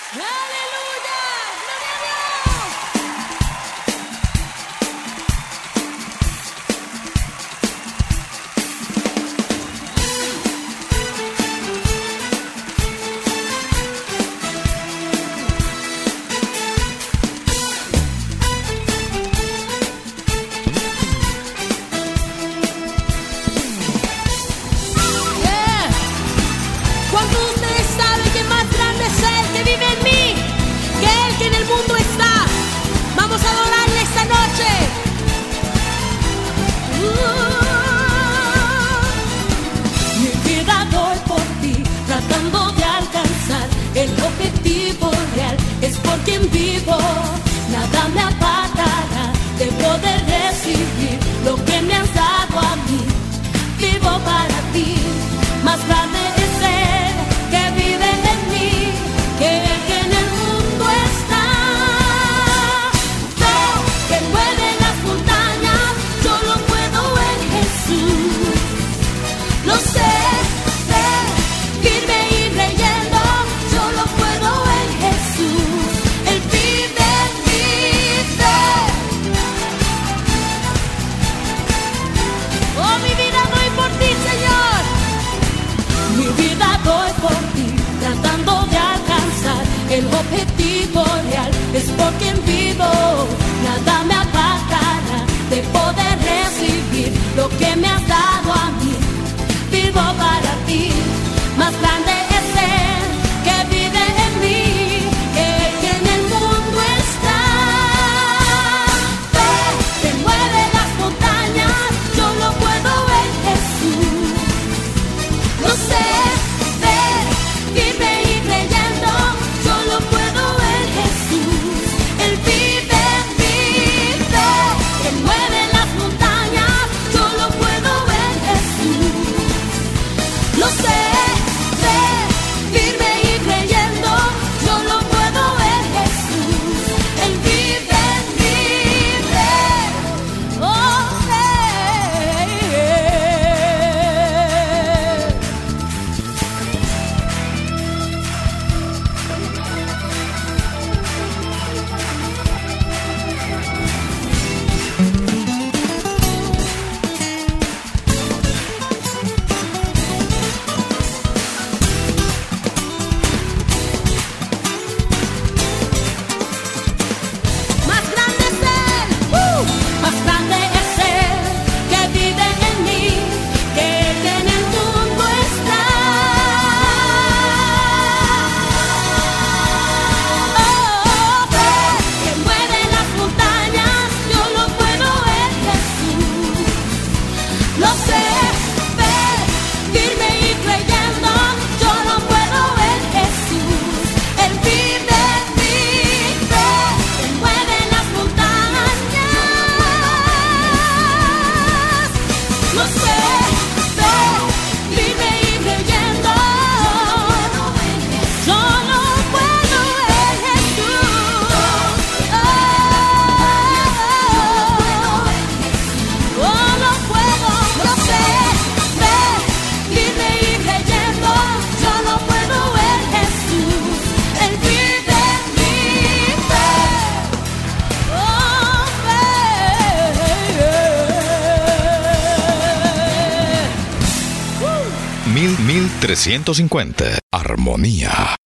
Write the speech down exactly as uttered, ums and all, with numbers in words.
¡Aleluya! ¡Gloria a Dios! Yeah. Cuando ustedes saben que más grande es Él que vive en mí que el que en el mundo está, vamos a adorarle esta noche. Uh. Mi vida doy por ti, tratando de alcanzar el objetivo real. Es por quien vivo, nada me apartará de poder recibir lo que me has dado a mí. Vivo para ti, más grande es Él que vive en mí que el que en el mundo está. Veo que mueve las montañas, yo lo puedo en Jesús. Lo sé, sé, firme y creyendo, yo lo puedo en Jesús. Él vive en mí, sé. Oh, mi vida doy por ti, Señor. Mi vida doy por ti, tratando de alcanzar el objetivo real. Es por quien vivo, nada me apartará de poder recibir lo que me has dado a mí. Vivo para ti, más grande es Él que vive en mí que el que en el mundo está. Fe que mueve las montañas, yo lo puedo en Jesús. Lo sé, ver, firme y creyendo, yo lo puedo en Jesús. Él vive en mí, ver, que mueve las montañas, yo lo puedo en Jesús. Lo sé, ver, firme y creyendo, yo lo puedo en Jesús. Él vive en mí, ver, oh, ver. Más grande es Él, ¡uh! Más grande es Él que vive en mí que el que en el mundo está. Oh, fe que mueve las montañas, yo lo puedo en Jesús. Lo sé, fe, firme y creyendo, yo lo puedo en Jesús. Él vive en mí, fe, que mueve las montañas. Lo sé, fe, firme y creyendo, yo lo puedo en Jesús. Oh, oh, lo puedo, lo sé, fe, firme y creyendo, yo lo puedo en Jesús. Él vive en mí, fe, oh, fe. Mil, mil trescientos cincuenta. Armonía.